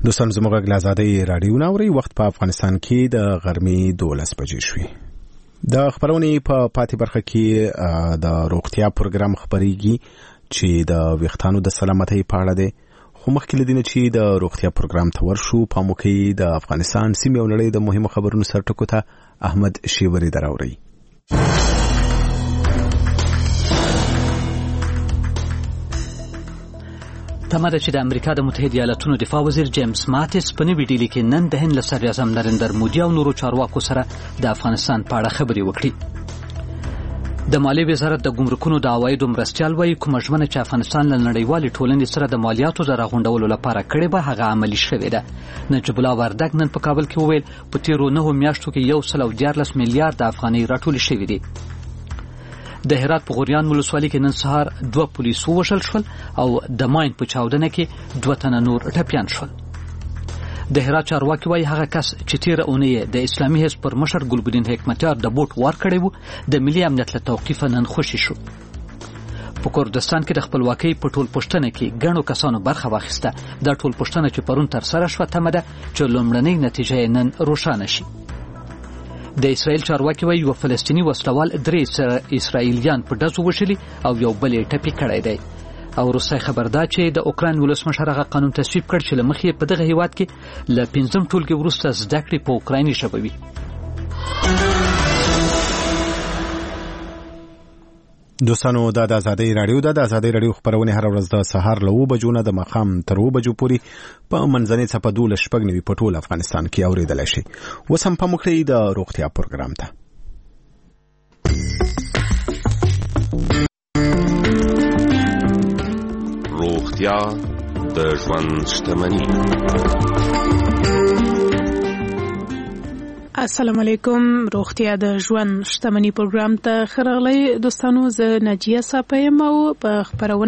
دوستان زموږ غږ آزادۍ رادیو ناوري وخت په افغانستان کې د غرمې 12 بجې شوې. د خبرونې په پاتې برخه کې د روغتیا پروګرام خبريږي چې د ویښتانو د سلامتۍ په اړه دی. خو مخکې لدینه چې د روغتیا پروګرام ته ورشو په موکي د افغانستان سیمې او نړۍ د مهمو خبرونو سره ټکو ته احمد شیوري دراوري. تمه ده چې د امریکا د متحده ایالاتونو دفاع وزیر جیمز ماتیس په نوې ډیلي کې نن د هند له صدر اعظم نریندر مودي او نورو چارواکو سره د افغانستان په اړه خبرې وکړي. د مالیې وزارت د ګمرکونو د عوایدو مرستیال وایي کومه ژمنه چې افغانستان له نړیوالې ټولنې سره د مالیاتو د راغونډولو لپاره کړې به هغه عملي شوې ده. نجیب الله وردګ نن په کابل کې وویل په تیرو 9 میاشتو کې 114 میلیارډ افغانۍ راټولې شوې دي. د هرات په غوریان ولسوالۍ کې نن سهار 2 پولیس ووژل شول او د ماین په چاودنه کې 2 تنه نور ټپیان شول. د هرات چارواکي وایي هغه کس چې تیره اونۍ د اسلامي حزب پر مشر ګلبدین حکمتیار د بوټ وار کړی وو د ملي امنیت له توقیف نن خوشي شو. په کردستان کې د خپلواکۍ په ټول پښتنه کې ګڼو کسانو برخه واخیسته. د ټول پښتنه چې پرون تر سره شو تمه ده چې لومړنۍ نتیجه نن روښانه شي. د اسرائیل چارواکي وایي یو فلسطینی وسلوال 3 اسرائیلیان په ډزو وشلي او یو بل یې ټپي کړی دی. او روسي خبردار چې د اوکراین ولسمشر هغه قانون تصویب کړ چې لمخې په دغه هیواد کې ل 5م ټولګي وروسته زده کړې په اوکرایني ژبه وي. دوستانو د آزادۍ رادیو د آزادۍ رادیو خبرونه هر ورځ د سهار له 9 بجو نه د ماښام تر 2 بجو پورې په منځنۍ صفه 12 په ټول افغانستان کې اوریدل شي. اوس هم په مخکې د روغتیا پروګرام ته روغتیا د ژوند شتمني. السلام علیکم. روغتیا د ژوند شتمني پروګرام ته خراغلی دوستانو. زه ناجیه صاحب او په خبرونه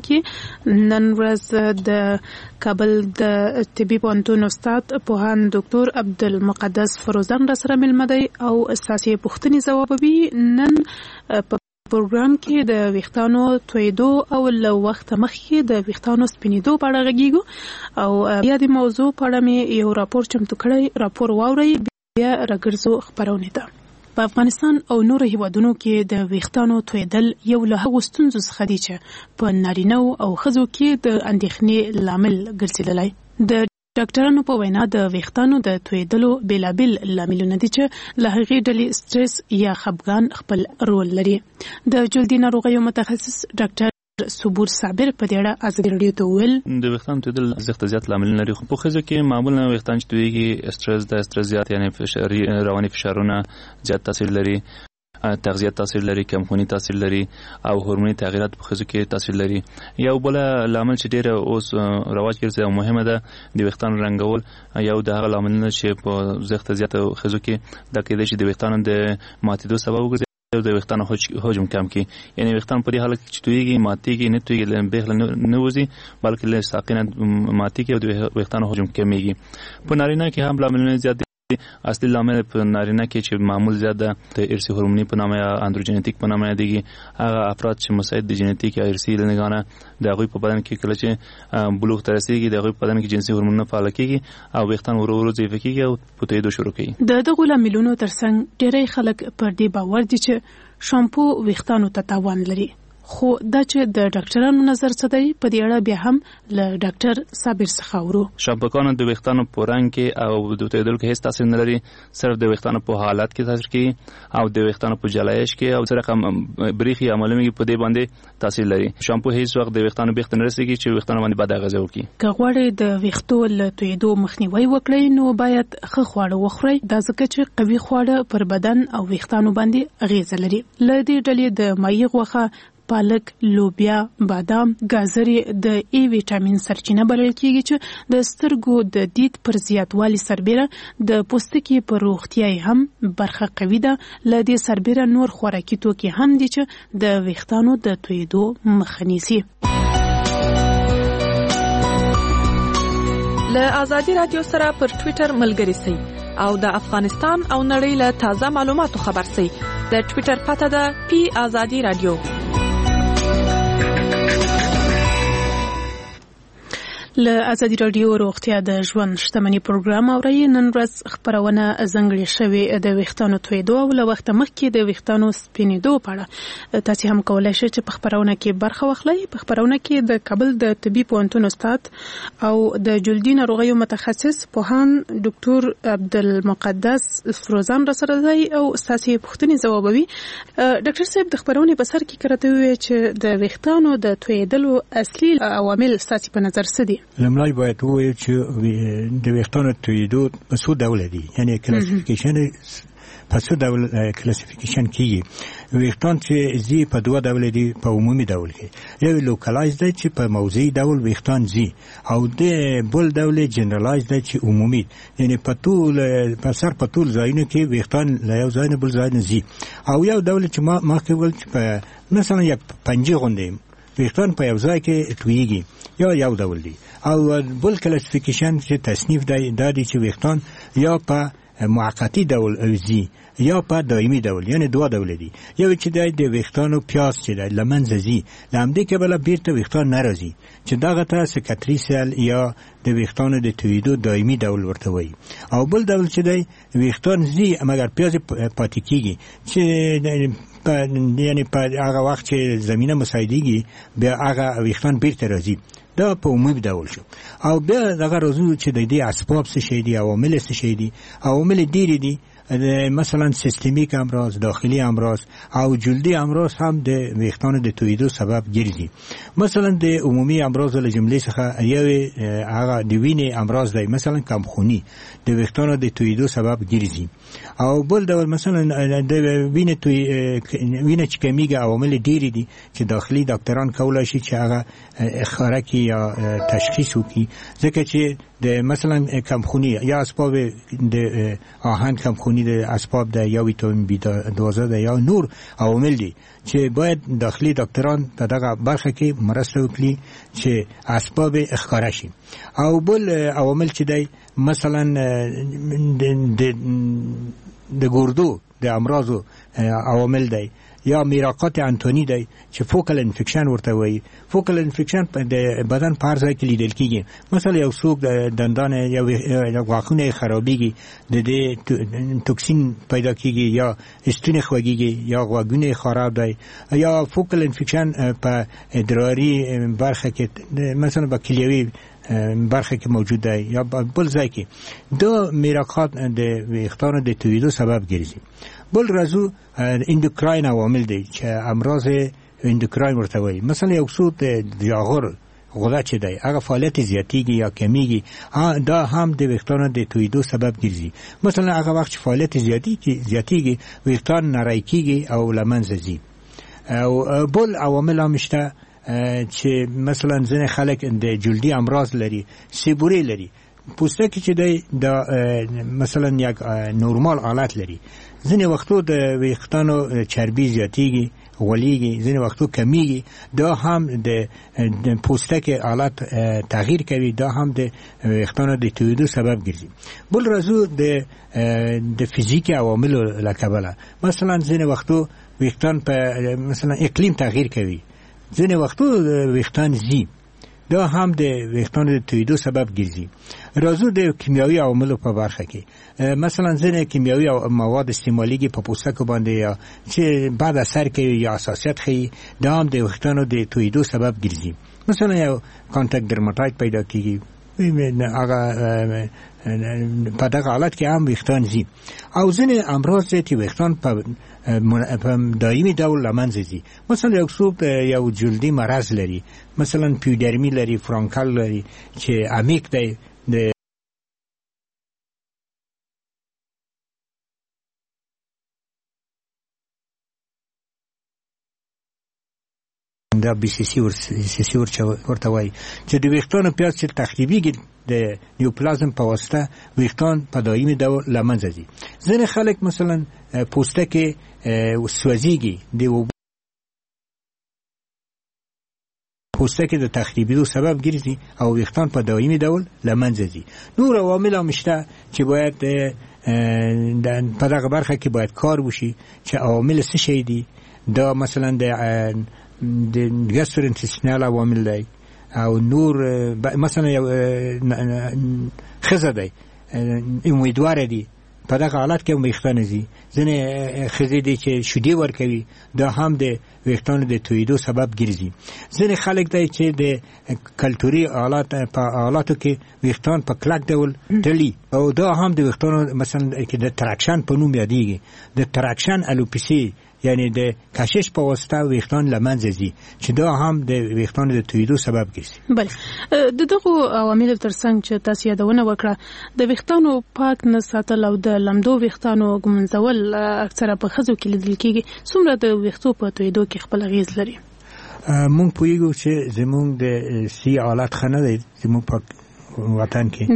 کې نن ورځ د کابل د طبي پوهنتون استاد پوهاند ډاکټر عبدالمقدس فروزان را سره ملمه دی او اساسي پوښتنې ځوابوي. نن په پروګرام کې د ویښتانو تویدو او له وخت مخکې د ویښتانو سپینېدو په اړه غږیږو او یا د موضوع په اړه مې یو راپور چمتو کړی. راپور واورئ بیا راګرځو خبرونه ته. په افغانستان او نورو هیوادونو کې د ویښتانو تویدل یو له هغو ستونزو څخه دی چې په نارینه او ښځو کې د اندېښنې لامل ګرځېدلی. د ډاکټرانو په وینا د ویښتانو د تویدلو بیلابیل لاملونه دي چې له هغې ډلې سټرس یا خپګان خپل رول لري. د جلدي ناروغیو متخصص ډاکټر صبور صابر په دې اړه ازادي رادیو ته وویل د ویښتانو تویدل زیات لاملونه لري. خو په ښځو کې معمولا ویښتان چې تویږي سټرس زیات یعنی رواني فشارونه زیات تاثیر لري، تغذیه تاثیر لري، کمخونی تاثیر لري او هورموني تغیرات په ښځو کې تاثیر لري. یو بل لامل چې ډېر اوس رواج ګرځي او مهمه ده د ویښتانو رنګول. یو د هغه لاملونه چې په زیات ښځو کې د کېدای شي د ویښتانو د ماتېدو سبب وګرځي د ویښتانو حجم کم کی. یعنی ویښتان په دې حالت کې چې تویږي ماتېږي نه تویږي بهله نه وځي بلکې له ساقینه ماتېږي او د ویښتانو حجم کمیږي. په نارینه کې هم لاملونه زیات دي. اصلي لامل په نارینه کې چې معمول زیات ده د ارثي هورموني په نامه یا اندروجینیټیک په نامه یادېږي. هغه افراد چې مساعد د جینیټیک یا ارثي لنګانه د هغوی په بدن کې کله چې بلوغ ته رسېږي د هغوی په بدن کې جنسي هورمونونه فعاله کېږي او ویښتان ورو ورو ضعیفه کېږي او په تویېدو شروع کوي. د دغو لاملونو ترڅنګ ډېری خلک پر دې باور دي چې شامپو ویښتانو ته تاوان لري. خو دا چې د ډاکټرانو نظر څه دی په دې اړه بیا هم له ډاکټر صابر څخه اورو. شامپوګانو د ویښتانو په رنګ کې او د تویدلو کې هیڅ تاثیر نه لري. صرف د ویښتانو په حالت کې تاثیر کوي او د ویښتانو په جلایش کې او سره بریخي عملوي په دې باندې تاثیر لري. شامپو هیڅ وخت د ویښتانو بیخ ته نه رسېږي چې ویښتانو باندې بد اغېزه وکړي. که غواړئ د ویښتو له تویدو مخنیوي وکړئ نو باید ښه خواړه وخورئ. دا ځکه چې قوي خواړه پر بدن او ویښتانو باندې اغېزه لري. له دې ډلې د ماهي غوښه، پالک، لوبیا، بادام، گازرې د ای ویټامین سرچینه بلل کېږي چې د سترګو د دید پر زیاتوالي سربېره د پوستکي پر روغتیا هم برخه قوي ده. له دې سربېره نور خوراکي توکي هم دي چې د ویښتانو د تویدو مخه نیسي. له آزادي رادیو سره پر ټویټر ملګري سئ او د افغانستان او نړۍ له تازه معلوماتو خبر سئ. د ټویټر پته ده پی آزادي رادیو. له ازادي رادیو روغتیا د ژوند شتمنۍ پروګرام اوري. نن ورځ خبرونه ځنګړې شوې د ویښتانو تویدو او له وخت مخکې د ویښتانو سپینېدو په اړه. تاسو هم کولای شئ چې په خبرونه کې برخه واخلئ. په خبرونه کې د کابل د طبي پوهنتون استاد او د جلدي ناروغیو متخصص پوهان ډاکټر عبدالمقدس فروزان را سره دی او تاسو پوښتنې ځوابوي. ډاکټر صاحب د خبرونه په سر کې کرته وی چې د ویښتانو د تویدلو اصلي عوامل تاسو په نظر څه دي؟ لمړی باید ووایو چې د ویښتانو تویدو په څو ډوله دي، یعنی کلاسیفیکیشن په څو ډول کلاسیفیکیشن کیږي. ویښتان چې زی په دوه ډول دي، په عمومي ډول کې یو لوکلایز دی چې په موضعي ډول ویښتان زی، او د بل ډول جنرالایز دی چې عمومي، یعنی په ټول په سر په ټول ځایونو کې ویښتان له یو ځای نه بل ځای نه زی. او یو ډول چې ما کې ول چې په مثلا یک پنجه غوندې ویښتان په یو ځای کې تویږي، یو ډول دی. او بل کلاسیفیکیشن چې تصنیف دی دا دی چې ویښتان یا په موقتی ډول اوزي یا په دایمي ډول، یعنی دوه ډول دي. یو چې د ویښتانو پیاس چې د لمنځه زی لامدې کې بل بیرته ویښتان ناراضي چې دغه ته سکتریسل یا د ویښتانو د تویدو دایمي ډول ورته وایي. او بل ډول چې دی ویښتان زی مګر پیاز پاتې کیږي چې یعنی په هغه وخت چې زمینه مساعدېږي بیا هغه ویښتان بیرته راځي. دا په عمومي ډول شو. او بیا دغه راځو چې د دې اسباب څه شي دي، عوامل څه شي دي. عوامل ډېر دي، مثلا سیستمیک امراض، داخلي امراض او جلدي امراض هم د ویښتانو د تویدو سبب ګرځي. مثلا د عمومي امراض له جملې څخه یو هغه د وینې امراض دی، مثلا کمخوني د ویښتانو د تویدو سبب ګرځي. او بل ډول مثلا د وینې چې کمیږي عوامل ډېر دي چې داخلي ډاکټران کولای شي چې هغه اخاره کی یا تشخیص وکړي، ځکه چې د مثلا کمخونی یا اسباب د آهن کمخونی د اسباب د یا ویتامین بی 12 د یا نور عوامل دي چې باید داخلي ډاکټران په دغه برخه کې مرسته وکړي چې اسباب اخکاره شي. او بل عوامل چې دی مثلا د ګردو د امراضو عوامل دی، یا میراقات انتونی دی چې فوکل انفیکشن ورته وایي. فوکل انفیکشن د بدن په هر ځای کې لیدل کیږي. مثلا یو څوک د دندان یا غاښونه خرابېږي، د دې توکسین پیدا کیږي، یا ستونی خوږیږي، یا غوږونه خراب دی، یا فوکل انفیکشن په ادراري برخه کې مثلا په کلیوي برخه کې موجود دی یا بل ځای کې. دا میراقات د ویښتانو د تویدو سبب ګرځي. بل راځو اندوکراین عوامل دی چې امراض اندوکراین ورته وایي. مثلا یو څوک د جاغور غده چې دی هغه فعالیت زیاتیږي یا کمیږي، دا هم د ویښتانو د تویدو سبب ګرځي. مثلا هغه وخت چې فعالیت زیاتیږي ویښتان نری کیږي او له منځه ځي. او بل عوامل هم شته چې مثلا ځینې خلک د جلدي امراض لري، سیبوري لري، پوستکی چې دی دا مثلا یک نورمال حالت لري. ځینې وختو د ویښتانو چربي زیاتیږي، غولیږي، ځینې وختو کمیږي، دا هم د پوستکی حالت تغییر کوي، دا هم د ویښتانو د تویدو سبب ګرځي. بل راځو د فیزیکي عواملو له کبله. مثلا ځینې وختو ویښتان په مثلا اقلیم تغییر کوي، ځینې وختو ویښتان زی، دا هم د ویښتانو د تویدو سبب ګرځي. راځو د کیمیاوي عواملو په برخه کې. مثلا ځینې کیمیاوي مواد استعمالیږي په پوستکو باندې یا چې بد اثر کوي یا حساسیت ښیي، دا هم د ویښتانو د تویدو سبب ګرځي. مثلا یو کانټاکټ درماتایت پیدا کیږي، هغه په دغه حالت کې هم ویښتان زی. او ځینې امراض چې ویښتان په دایمي ډول له منځه ځي. مثلا یو څوک یو جلدي مرض لري، مثلا پیودرمي لري، فرانکل لري چې عمیق دی، دا بی سی سی ورته وایي چې د ویښتانو پیاز چې تخریبیږي د نیوپلازم په واسطه ویښتان په دایمي ډول له منځه ځي. ځینې خلک مثلا پوستکی سوځیږي، د پوستکی د تخریبېدو سبب ګرځي او ویښتان په دایمي ډول له منځه ځي. نور عوامل هم شته چې باید په دغه برخه کې باید کار وشي چې عوامل څه شي دي. دا مثلا د ګاسترونتستینال عوامل دی، او نور مثلا یو خزه دی امیدوار دي په دغه حالت کې ویښتان زی ځنې خزې دي چې شیدې ورکوي دا هم د ویښتانو د تویدو سبب ګرځي ځنې خلک دی چې د کلتوري آلات په آلاتو کې ویښتان په کلک ډول تړي او دا هم د ویښتانو مثلا کې د تراکشن په نوم یادېږي د تراکشن الوپیسي یعنی د کشش په واسطه ویښتان له منځه ځي چې دا هم د ویښتانو د تویدو سبب ګرځي. بله د دغو عواملو ترڅنګ چې تاسو یادونه وکړه د ویښتانو پاک نه ساتل او د لمدو ویښتانو ږمنځول اکثره په ښځو کې لیدل کېږي څومره د ویښتو په تویدو کې خپل اغېز لري؟ مونږ پوهېږو چې زمونږ د سی حالت ښه نه دی زمونږ په وطن کې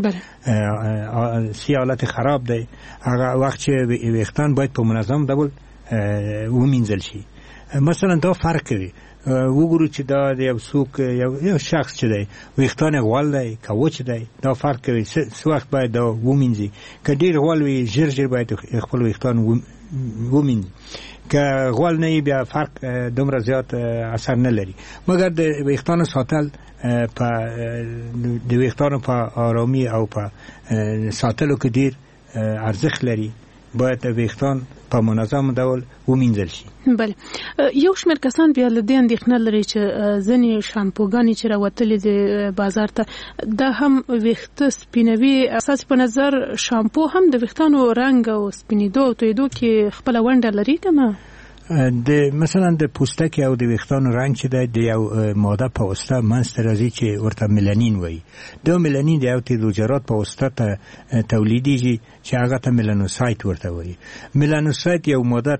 سی حالت خراب دی هغه وخت چې ویښتان باید په منظم ډول ومینځل شي. مثلا دا فرق کوي وګورو چې دا د یو څوک یو شخص چې دی ویښتان غوال دی که وچ دی دا فرق کوي څه وخت باید دا ومینځي که ډېر غوال وي ژر ژر باید خپل ویښتان ومینځي که غوال نه بیا فرق دومره زیات اثر نه لري مګر د ویښتانو ساتل په د ویښتانو په آرامي او په ساتلو کې ډېر ارزښت لري باید ویښتان په منظم ډول ومینځل شي. بله یو شمېر کسان بیا له دې اندېښنه لري چې ځینې شامپوګانې چې راوتلې د بازار ته دا هم ویښته سپینوي. اساسي په نظر شامپو هم د ویښتانو رنګ او سپینېدو او تویدو کې خپله ونډه لري که نه؟ د مثلا د پوستکي او د ویښتانو رنګ چې دی د یو ماده په واسطه منځته راځي چې ورته ملانین وایي. دا ملانین د یو تیزوجرات په واسطه تولیدیږي چې هغه ته ملانوسایت ورته وایي. ملانوسایت یو ماده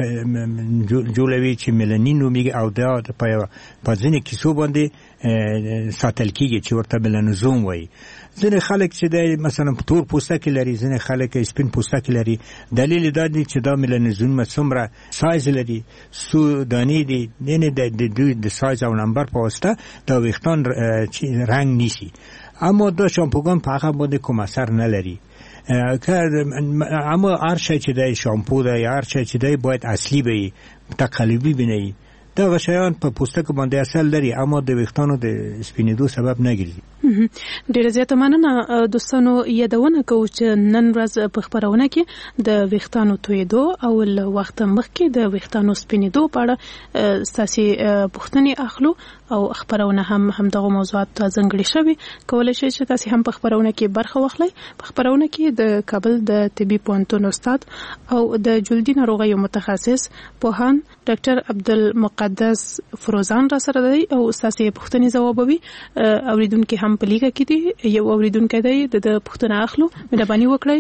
جوړوي چې ملانین نومیږي او دا په ځینې کیسو باندې ساتل کیږي چې ورته ملانوزوم وایي. ځینې خلک چې دی مثلا تور پوستکي لري ځینې خلک سپین پوستکي لري دلیل دا دی چې دا ملانوزوم څومره سایز لري څو دانې دي یعنې د دوی د سایز او نمبر په واسطه دا ویښتان رنګ نیسي اما دا شامپوګان په هغه باندې کوم اثر نه لري. اما هر شی چې دی شامپو دی هر شی چې دی باید اصلي وي تقلبي بنوي دا شیان په پوستکو باندې اثر لري اما د ویښتانو د سپینېدو سبب نه ګرځي. ډیره زیاته مننه دوستانو. یادونه کوو چې نن ورځ په خپرونه کې د ویښتانو تویدو او له وخته مخکې د ویښتانو سپینېدو په اړه ستاسې پوښتنې اخلو او خپرونه هم دغه موضوعات ته ځانګړې شوې. کولی شئ چې تاسې هم په خپرونه کې برخه واخلئ. په خپرونه کې د کابل د طبي پوهنتون استاد او د جلدي ناروغیو متخصص پوهان ډاکټر عبدالمقدس فروزان را سره دی او ستاسې پوښتنې ځوابوي. اوریدونکي هم په لیکه کې دي. یو اوریدونکی دی د پوښتنه اخلو. مهرباني وکړئ.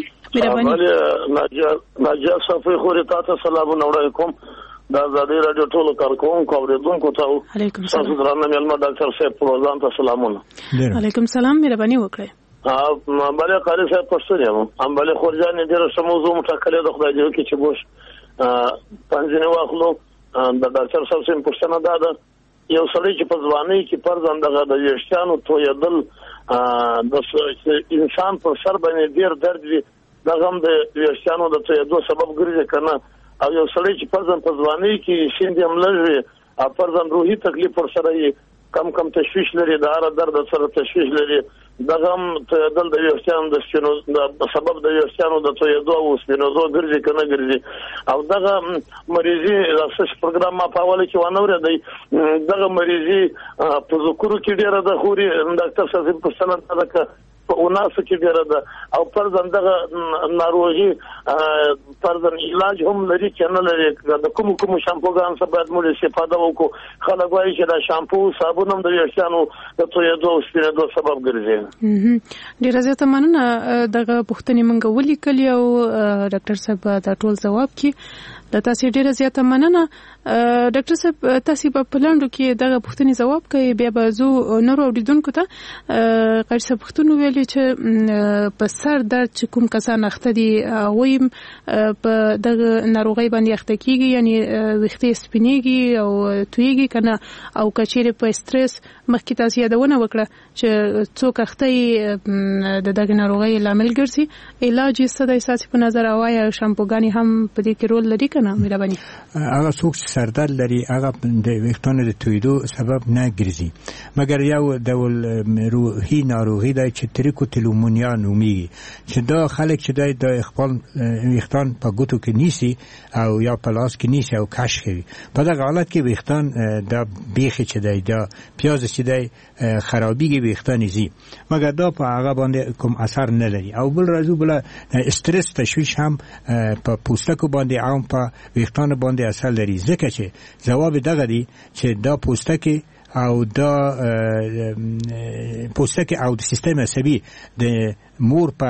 ناجیه صافی خوري تاسو سلامونه وړاندې کوم د آزادۍ راډیو ټولو کارکوونکو اوریدونکو ته علیکم تاسو درنه مېلمه ډاکټر صاحب فروزان ته سلامونه. علیکم سلام. مهرباني وکړئ. بله قاری صاحب پښتون یم بله خورجان ډېره ښه موضوع مټاکلې د خدای دې وکړي چې موږ پنځینې واخلو. د ډاکټر صاحب سم پوښتنه دا ده یو سړی چې په ځوانۍ کې فرضاً دغه د ویښتانو تویدل د انسان پر سر باندې ډېر درد وي دغه هم د ویښتانو د تویدو سبب ګرځي که نه او یو سړی چې فرضاً په ځوانۍ کې شیندې هم لږ وي او فرضاً روحي تکلیف ورسره یې کم تشویش لري د هر درد سره تشویش لري دغه هم تویدل د ویښتانو د سبب د ویښتانو د تویدو او سپینېدو ګرځي که نه ګرځي او دغه مریضي د پروګرام ما په اوله کې وانه اورېدی دغه مریضي په ذکرو کې ډېره ده خوري ډاکټر صاحب پوښتنه دا ده که په اوناسو کې ډېره ده او فرضاً دغه ناروغي فرضاً علاج هم لري چې نه لري د کومو شامپوګانو څخه باید موږ استفاده وکړو. خلک وایي چې دا شامپو صابون هم د ویښتانو د تویدو او سپینېدو سبب ګرځي. ډېره زیاته مننه. دغه پوښتنې موږ ولیکلې او ډاکټر صاحب دا ټول ځواب کړي. د تاسې ډېره زیاته مننه. ډاکټر صاحب تاسې په پلانډو کې دغه پوښتنې ځواب کوي بیا به زو نورو اوریدونکو ته قاری صاحب پوښتنه ویلې چې په سر درد چې کوم کسان اخته دي هغوی په دغه ناروغۍ باندې اخته کېږي یعنې ویښتې سپینېږي او تویېږي که نه او که چیرې په سټرس مخکې تاسې یادونه وکړه چې څوک اخته یې د دغه ناروغۍ لامل ګرځي علاج یې څه دی ستاسې په نظر او آیا شامپوګانې هم په دې کې رول لري که کنه مهرباني؟ هغه څوک چې سردرد لري هغه د ویښتانو د تویدو سبب نه ګرځي، مګر یو ډول روحي ناروغي ده چې تریکوتیلومونیا نومیږي، چې دا خلک چې د خپل ویښتان په ګوتو کې نیسي او یا په لاس کې نیسي او کش کوي. په دغه حالت کې ویښتان دا بیخي چې دی دا پیاز چې دی خرابیږي ویښتان زی، مګر دا په هغه باندې کوم اثر نه لري. او بل راځو بل استرس تشویش هم په پوستکو باندې او په ویښتانو باندې اثر لري، ځکه چې جواب دغه دی چې دا پوستکی او دا پوستکی او د سیستم عصبي د مور په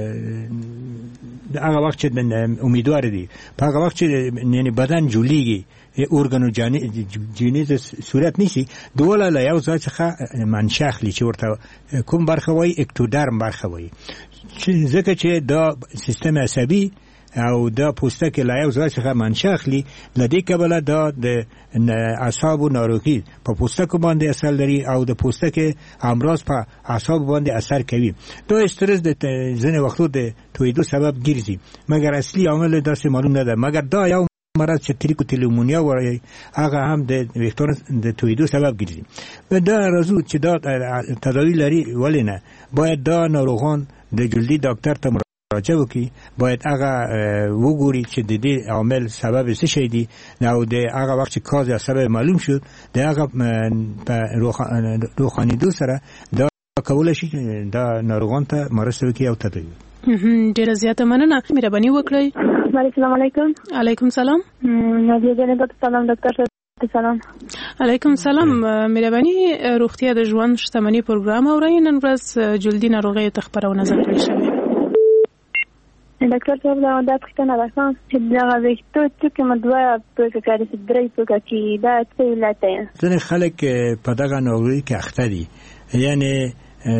هغه وخت چې امیدوار دي په هغه وخت چې یعنی بدن جوړیږي ارګانوجینیز صورت نیسی، دوله له یو ځای څخه منشأ اخلي چې ورته کوم برخه وایي اکتودرم برخه وایي، ځکه چې دا سیستم عصبي او دا پوستکی له یو ځای څخه منشأ اخلي، له دې کبله دا د اعصابو ناروغي په پوستکو باندې اثر لري او د پوستکي امراض په اعصابو باندې اثر کوي. دا استرس د ځینې وختو د تویدو سبب ګرځي، مګر اصلي عامل داسې معلوم نه ده، مګر دا یو مرض چې تریکوتیلومونیا وایي هغه هم د ویښتانو د تویدو سبب ګرځي. دا راځو چې دا تداوی لري، ولې نه باید دا ناروغان د جلدي ډاکټر ته مراجعه وکړي، باید هغه وګوري چې د دې عامل سبب څه شی دی، او د هغه وخت چې کاز یا سبب معلوم شد د هغه په روښانیدو سره دا کولای شي دا ناروغان ته مرسته وکړي او تداوی. ډیره زیاته مننه، مهرباني وکړئ. السلام علیکم. علیکم سلام. نازیه جان ته سلام ډاکټر. سلام. علیکم سلام. مهرباني روغتیا د ژوند شتمنۍ پروګرام اورئ. نن ورځ جلدي ناروغۍ ته خبرونه زغړل شوې. ډاکټر صاحب دا پوښتنه راځم چې دا ویښتو چې مدوا په کاري درې په کې دا څه علت دی؟ ځینې خلک په دغه ناروغۍ کې اخته دي، یعنی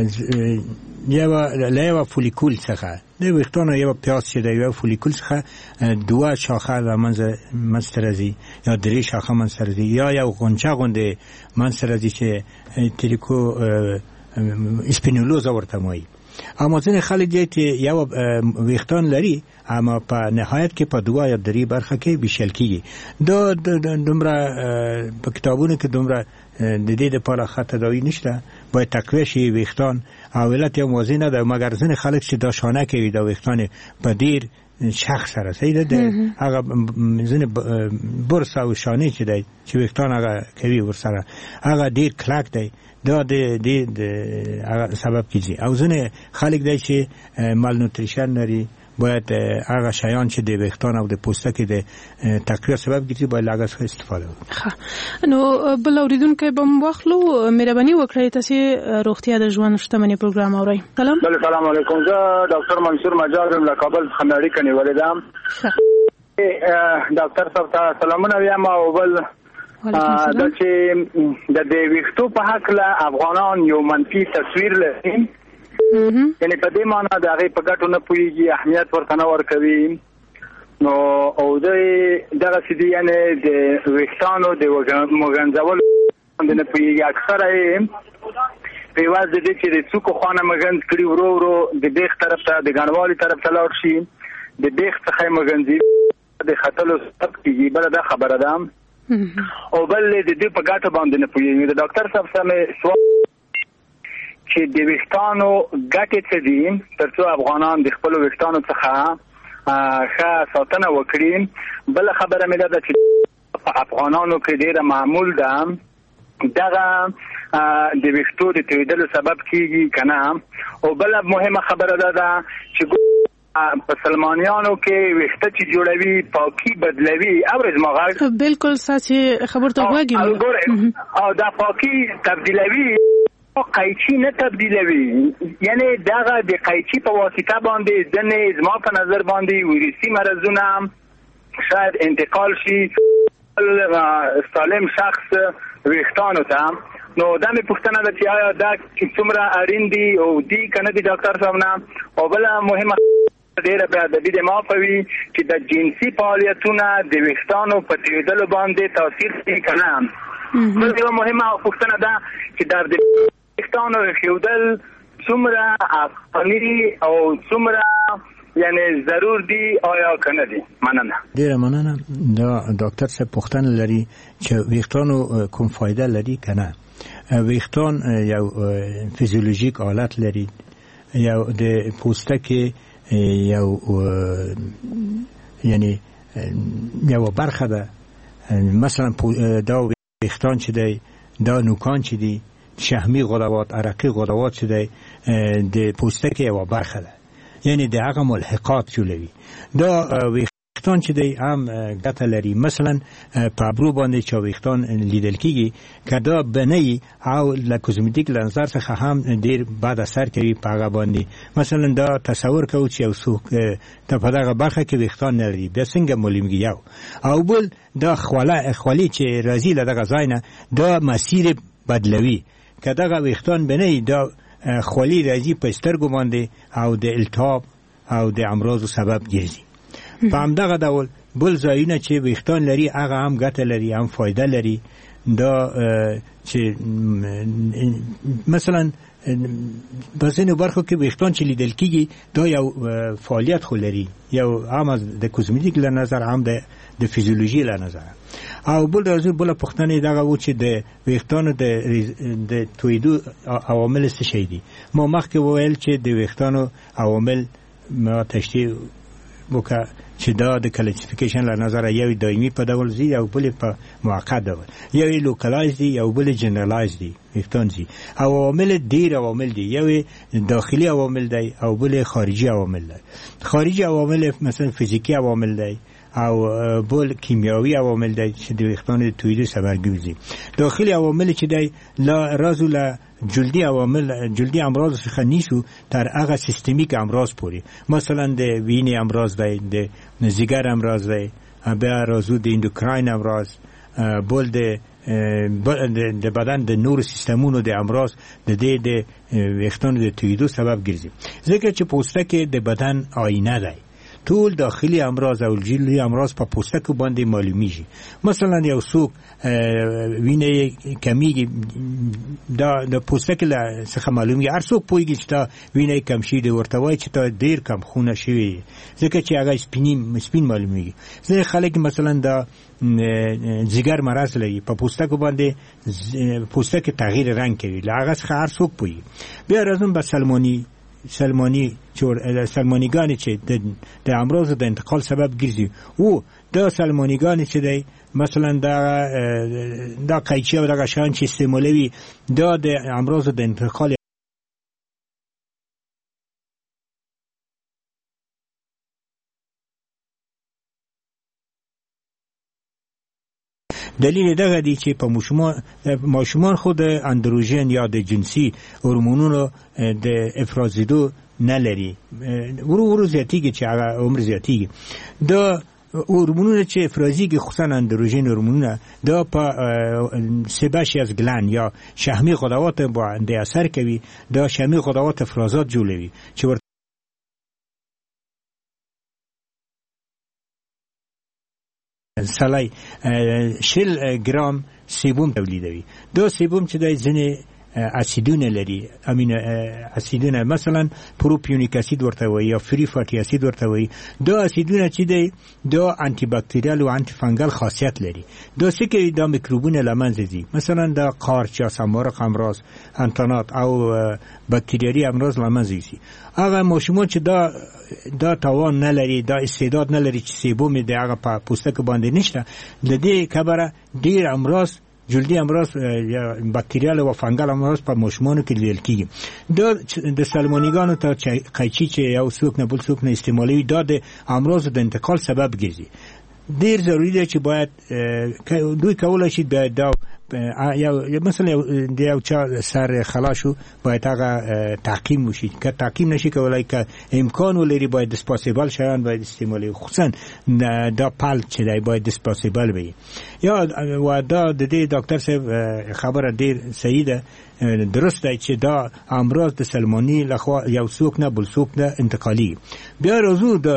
یو فولیکول څخه د ویښتانو یو پیاز چې د یو فولیکول څخه دوه شاخه منځته راځي یا درې شاخه منځته راځي یا یو غونچه غوندې منځته راځي چې تریکو اسپینولوزا ورته وایي. اما ځینې خلک دي چې یو ویښتان لري اما په نهایت کې په دوه یا درې برخه کې ویشل کېږي. دا دومره په کتابونو کې دومره د دې لپاره ښه تداوی نشته، باید تقویه شي ویښتان او علت یو موضوع نه ده، مګر ځینې خلک چې دا شانه کوي دا ویښتان په ډېر شخص سره صحیح ده، هغه ځینې برس او شانې چې دی چې ویښتان هغه کوي ورسره هغه ډېر کلک دی، دا د سبب کیږي. او ځینې خلک دی چې مالنوتریشن لري، باید هغه شیان چې د ویښتان او د پوستکي د تقویه سبب ګرځي باید له هغه څخه استفاده وکړو. نو بل اوریدونکي به مو واخلو. مهرباني وکړئ تاسو روغتیا د ژوند شتمنۍ پروګرام اورئ. سلام. السلام علیکم. زه ډاکټر منصور مجار له کابل څخه اړیکه نیولې ده. ډاکټر صاحب ته سلامونه وایم. او بل دا چې د ویښتو په حق له افغانان یو منفي تصویر لري، یعنی په دې معنی د هغې په ګټو نه پوهېږي، اهمیت ورته نه ورکوي. نو او دغسې دي یعنې د ویښتانو د مږنځولو باندې نه پوهېږي. اکثره یې په عوض د دې چې د څوکو خوا نه مږنځ کړي ورو ورو د بیخ طرف ته د ګڼوالي طرف ته لاړ شي، د بیخ څخه یې مږنځي د ختلو سبب کېږي. بله دا خبره ده. او بل د دې په ګټو باندې نه پوهېږي. د ډاکټر صاحب سره مې سوال چې د ویښتانو ګټې څه دي تر څو افغانان د خپلو ویښتانو څخه ښه ساتنه وکړي. بله خبره مې دا ده چې په افغانانو کې ډېره معمول ده دغه د ویښتو د تویدلو سبب کېږي که نه. او بله مهمه خبره دا ده چې په سلمانیانو کې ویښته چې جوړوي پاکي بدلوي. اورز ما غږ بالکل ساتي خبر ته وګورئ. او دا پاکي تبدیلوي قیچی نه تبدیلوي، یعنی دغه د قیچی په واسطه باندې ځنې زما په نظر باندې ویروسي مرضونه شاید انتقال شي سالم شخص ویښتانو ته. نو دا مې پوښتنه ده چې آیا دا څومره اړین دي او دي که نه دي ډاکټر صاحب نه. او بله مهمه ډېره بې ادبي د معافه وي چې د جنسي فعالیتونه د ویښتانو په تویدلو باندې تاثیر کوي که نه. بل یوه مهمه پوښتنه ده چې د ویښتانو ایښودل څومره افغاني او څومره یعنی ضرور دی آیا کنه دی؟ مننه. ډیره مننه. دا ډاکټر صاحب پوښتنه لري چې ویښتانو کوم فایده لري کنه. ویښتان یو فیزیولوژیک حالت لري، یو د پوستکي یو یعنی یو برخه ده. مثلا دا ویښتان چې دی، دا نوکان چې دی، شحمی غدوات، عرقی غدوات چې دی، د پوستکي یو برخه ده، یعنی د هغه ملحقات جوړوي. دا ویښتان چې دی هم ګټه لري. مثلا په ابرو باندې چې ویښتان لیدل کیږي که دا بنی او له کوزمټیک نظر څخه هم ډیر بد اثر کوي په هغه باندې. مثلا دا تصور کوو چې یو څوک ته په دغه برخه کې ویښتان نه لري، بیا څنګه معلومیږي؟ یو او بل دا خولي چې راځي له دغه ځای نه، دا مسیر بدلوي. که دغه ویښتان بنی، دا خولي راځي په سترګو باندې او د التهاب او د امراض سبب ګرځي. په همدغه ډول بل ځایونه چې ویښتان لري هغه هم ګټه لري، هم فایده لري. دا چې مثلا په ځینو برخو کې ویښتان چې لیدل کیږي دا یو فعالیت خو لري، یو هم از د کوزمټیک له نظر، هم د فیزیولوژي له نظر. او بل راځي بل پوښتنه دغه و چې د ویښتانو د تویدو عوامل څه شي دي. ما مخکې وویل چې د ویښتانو عوامل ما تشریح وکړه چې دا د کلاسیفیکیشن له نظر یو دایمي په ډول زی او بل په موقت ډول، یو لوکلایز دی او بل جنرالایز دی ویښتان زی. او عوامل ډیر عوامل دي، یو داخلي عوامل دی او بل خارجي عوامل دی. خارجي عوامل مثلا فیزیکی عوامل دی او بل کیمیاوي عوامل دی چې د ویښتانو د تویدو سبب ګرځي. داخلي عوامل چې دی لا رازو له جلدی عوامل، جلدی امراض څخه نیسو تر هغه سیستمیک امراض پورې. مثلا د وینې امراض دی، د ځیګر امراض دی، بیا رازو د اندوکراین امراض، بل د بدن د نور سیستمونو د امراض د دې د ویښتانو د تویدو سبب ګرځي. ځکه چې پوستکی د بدن آینه دی، ټول داخلي امراض او جلدی امراض په پوستکو باندې معلومیږي. مثلا یو څوک وینه کمیږي، دا د پوستکي څخه معلومیږي. هر څوک پوهیږي چې دا وینه کم شي دی، ورته وایي چې تا ډیر کم خونه شوی، ځکه چې هغه سپین معلومیږي. ځکه خلک مثلا دا ځیګر مرض لري، په پوستکو باندې پوستکي تغییر رنگ کوي، له هغه څخه هر څوک پوهیږي. بیا راځم به سلمانیګانې چې د امراض د انتقال سبب ګرځي. او دا سلمانیګانې چې دی مثلا دا قیچی او دغه شیان چې استعمالوي، دا د امراض د انتقال دلیل دغه دی چې په ماشومان خود اندروژن یا د جنسي هورمونونو د افرازیدو نه لري، ورو زیاتیږي چې هغه عمر زیاتیږي. دا هورمونونه چې افرازیږي خصوصا اندروژن هورمونونه، دا په سیباشیاس گلند یا شحمی غدوات باندې اثر کوي. دا شحمی غدوات افرازات جوړوي چې سړی 40 ګرام سیبوم تولیدوي. دا سیبوم چې د ځینې اسیدونه لري، امینو اسیدونه، مثلا پروپیونیک اسید ورته وایي یا فری فاټي اسید ورته وایي. دا اسیدونه چې دی دا انټي باکتریال او انټي فنګل خاصیت لري. دا څه کوي؟ دا میکروبونه له منځه ځي. مثلا دا قارچ یا سمارق امراض، انتانات او باکتریاري امراض له منځه ځي. هغه ماشومان چې دا توان نه لري، دا استعداد نه لري چې سیبوم د هغه په پوستکو باندې نشته، د دې کبره ډیر امراض، جلدی امراض یا باکتریال و فنگل امراض په ماشومانو کې لیدل کیږي. دا د سلمانیګانو ته قیچی چې یو څوک نه بل څوک نه استعمالوي، دا د امراض د انتقال سبب ګرځي. ډیر ضروری دی چې باید دوی کولای شي دا یا مثلا د یو چا سر خلاص شو، باید هغه تعقیم وشي. که تعقیم نشي کولای، که امکان ولري، باید دیسپاسیبل شیان باید استعمالوي، خصوصا دا پل چې دی باید دیسپاسیبل وي. یا و دا د دې ډاکټر صاحب خبره ډیر صحیح ده، درست دی چې دا امراض د سلمانی لخوا یو څوک نه بل څوک نه انتقالي. بیا راځو د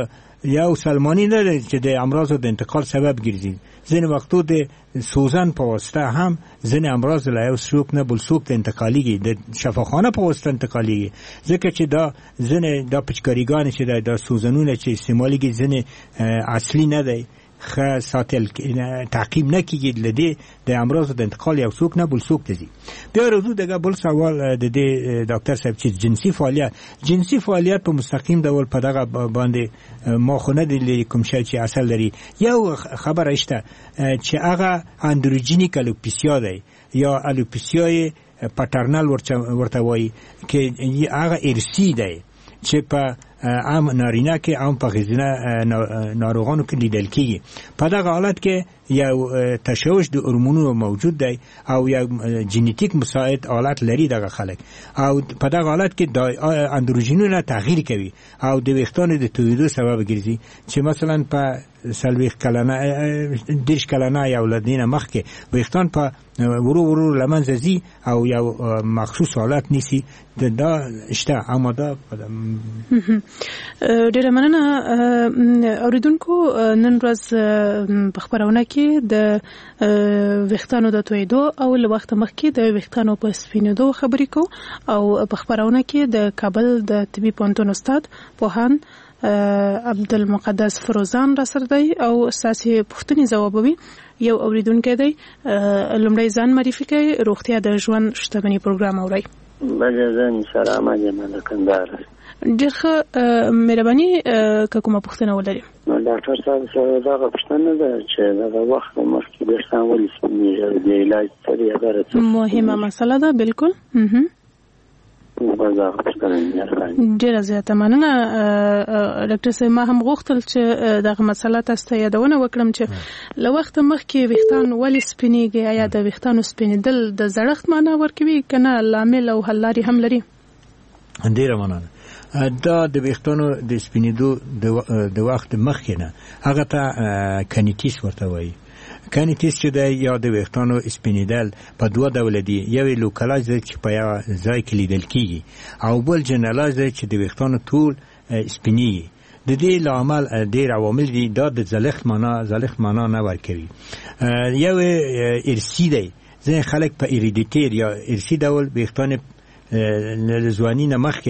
یو سلمانی نه دی چې د امراضو د انتقال سبب ګرځي. ځینې وختو د سوزن په واسطه هم ځینې امراض له یو څوک نه بل څوک ته انتقالیږي، د شفاخانه په واسطه انتقالیږي، ځکه چې دا ځینې دا پچکاریګانې چې دا سوزنونه چې استعمالیږي ځینې اصلي نه دی، ښه ساتل تعقیب نه کیږي، لدې د امراض د انتقال یو څوک نه بل څوک ته ځي. بیا راځو دغه بل سوال د دې ډاکټر صاحب چې جنسي فعالیت په مستقیم ډول په دغه باندې ما خو نه دی کوم شی چې اصل لري. یو خبره شته چې هغه اندروجینیک الوپیسیا دی یا الوپیسیای پټرنل ورته وایي چې هغه ارثي دی چې په عام نارینه کې عام په ښځینه ناروغانو کې لیدل کېږي. په دغه حالت کې یو تشوش د هورمونونو موجود دی او یو جنیتیک مساعد حالت لري دغه خلک، او په دغه حالت کې د اندروژینونه تغییر کوي او د ویښتانو د تویدو سبب ګرځي چې مثلا په 40 کلنه 10 کلنه یا ولادینه مخکې ویښتان په ورو لمنځه ځي او یو مخصوص حالت نیسي. دا شته اما دا ډیره مننه اوریدونکو. نن ورځ په خبرونه کې د ویښتانو د تویدو او له وخت مخکې د ویښتانو په سپینېدو خبرې کوو او په خبرونه کې د کابل د طبي پوهنتون استاد پوهان عبدالمقدس فروزان را سره دی او اساسي پوښتنې ځوابوي. یو اوریدونکی دی، لومړی ځان معرفي کوي، روغتیا د ژوند شتمني پروګرام اوري. بله زه سلام علیکم د کندهار. ډېر ښه، مهرباني که کومه پوښتنه ولري. نو ډاکټر صاحب سره دغه پوښتنه ده چې دغه وخت مخکې ویښتان ولې سپینېږي، د علاج څه دی هغه څه مهمه مسله ده. بالکل ډیره زیاته مننه ډاکټر صاحب. ما هم غوښتل چې دغه مسله تاسو ته یادونه وکړم چې له وخت مخکې ویښتان ولې سپینېږي، آیا د ویښتانو سپینېدل د زړښت معنا ورکوي که نه لامل او حل لارې هم لري؟ ډیره مننه. دا د ویښتانو د سپینېدو د وخت مخکې نه هغه ته کنیتیس ورته وایي. کنیتیس چې دی یا د ویښتانو سپینېدل په دوه ډوله دي. یو یې لوکلایز دی چې په یو ځای کې لیدل کېږي او بل جنرالایز دی چې د ویښتانو ټول سپینېږي. د دې لامل ډېر عوامل دي. دا د زلښت معنا نه ورکوي. یو ارثي دی. ځینې خلک په ایریډیټیر یا ارثي ډول ویښتان له ځوانۍ نه مخکې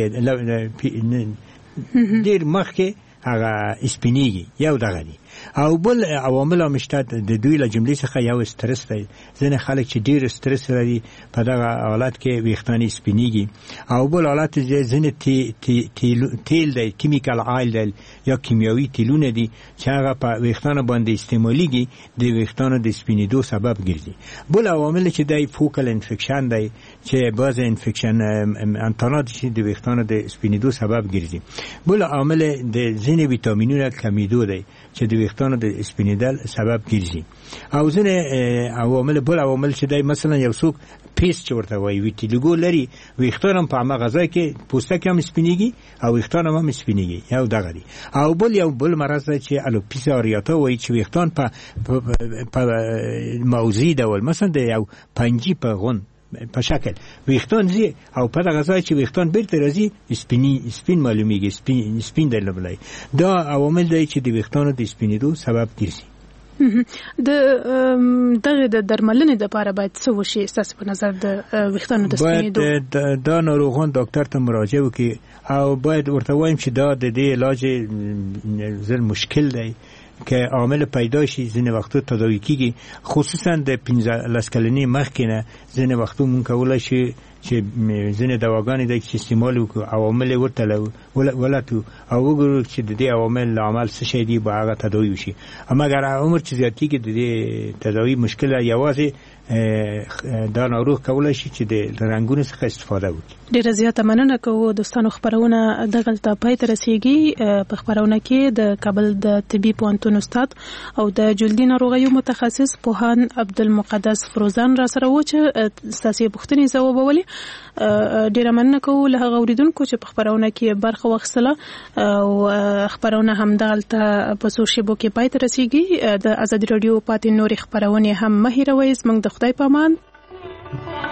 ډېر مخکې هغه سپینېږي، یو دغه دي. او بل عوامل هم شته د دوی له جملې څخه یو استرس دی. ځینې خلک چې ډېر استرس لري په دغه حالت کې ویښتان سپینېږي. او بل حالت ځینې تیل دی، کیمیکل آیل دی یا کیمیاوي تیلونه دي چې هغه په ویښتانو باندې استعمالیږي، د ویښتانو د سپینېدو سبب ګرځي. بل عوامل چې دی فوکل انفیکشن دی چې بعض انفیکشن انتانات چې د ویښتانو د سپینېدو سبب ګرځي. بل عامل د ځینې ویټامینونو کمیدو دی چې د ویښتانو د سپینېدل سبب ګرځي. او ځینې عوامل چې دی مثلا یو څوک پیس چې ورته وایي ویټیلیګو لري، ویښتان هم په هماغه ځای کې پوستکی هم سپینېږي او ویښتان هم سپینېږي، یو دغه دی. او بل مرض دی چې الوپیسیا اریاتا وایي چې ویښتان په موضعي ډول مثلا د یو پنجي په غون په شکل ویښتان ځي او په دغه ځای چې ویښتان بیرته راځي سپین معلومیږي، سپین دی لبلای. دا عوامل دی چې د ویښتانو د سپینېدو سبب ګرځي. دغه د درملنې لپاره باید څه وشي ستاسو په نظر د ویښتانو د سپینېدو؟ باید دا ناروغان ډاکټر ته مراجعه وکړي او باید ورته وایم چې دا د دې علاج زل مشکل دی که عامل پیدا شي. ځینې وختو تداوی کیږي، خصوصا د 15 کلنۍ مخکې نه ځینې وختو مونږ کولی شي چې ځینې دواګانې دی چې استعمال وکړو، عوامل ورته ولټو او وګورو چې د دې عوامل له عمل څه شی دي، به هغه تداوی وشي. مګر عمر چې زیات کېږي د دې تداوی مشکل یوازې دا ناروغ کولی شي چې د رنګونو څخه استفاده وکړي. ډیره زیاته مننه کوو. دوستانو خبرونه دغلته پای ته رسیږي. په خبرونه کې د کابل د طبي پوهنتون استاد او د جلدي ناروغیو متخصص پوهان عبدالمقدس فروزان را سره و چې ستاسو پوښتنې ځوابولې. ډیره مننه کوو له هغه اوریدونکو چې په خبرونه کې برخه واخیستله او خبرونه هم دغلته په سوشل کې پای ته رسیږي. د آزادي رادیو پاتې نورې خبرونه هم مه هیروئ. زموږ د خدای پامان.